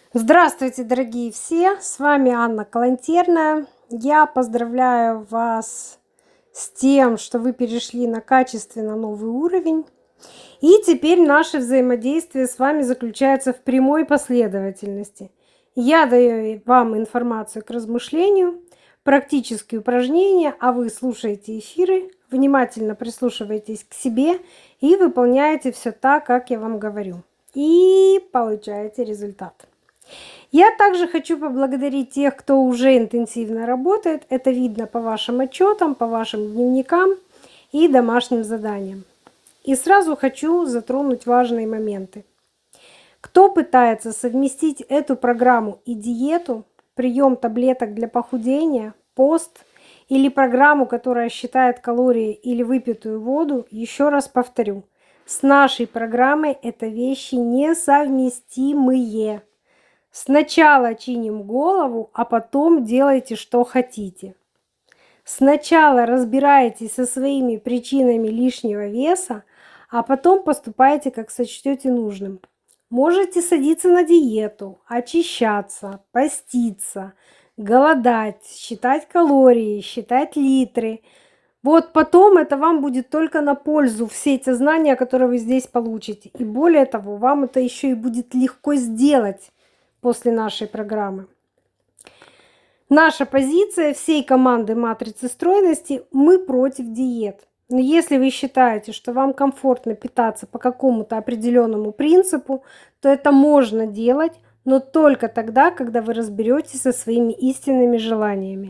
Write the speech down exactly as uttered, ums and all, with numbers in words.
Здравствуйте, дорогие все! С вами Анна Калантерная. Я поздравляю вас с тем, что вы перешли на качественно новый уровень. И теперь наше взаимодействие с вами заключается в прямой последовательности. Я даю вам информацию к размышлению, практические упражнения, а вы слушаете эфиры, внимательно прислушиваетесь к себе и выполняете все так, как я вам говорю. И получаете результат. Я также хочу поблагодарить тех, кто уже интенсивно работает. Это видно по вашим отчетам, по вашим дневникам и домашним заданиям. И сразу хочу затронуть важные моменты. Кто пытается совместить эту программу и диету, прием таблеток для похудения, пост или программу, которая считает калории или выпитую воду, еще раз повторю, с нашей программой это вещи несовместимые. Сначала чиним голову, а потом делайте, что хотите. Сначала разбирайтесь со своими причинами лишнего веса, а потом поступайте, как сочтете нужным. Можете садиться на диету, очищаться, поститься, голодать, считать калории, считать литры. Вот потом это вам будет только на пользу, все эти знания, которые вы здесь получите. И более того, вам это еще и будет легко сделать после нашей программы. Наша позиция всей команды матрицы стройности: мы против диет. Но если вы считаете, что вам комфортно питаться по какому-то определенному принципу, то это можно делать, но только тогда, когда вы разберетесь со своими истинными желаниями.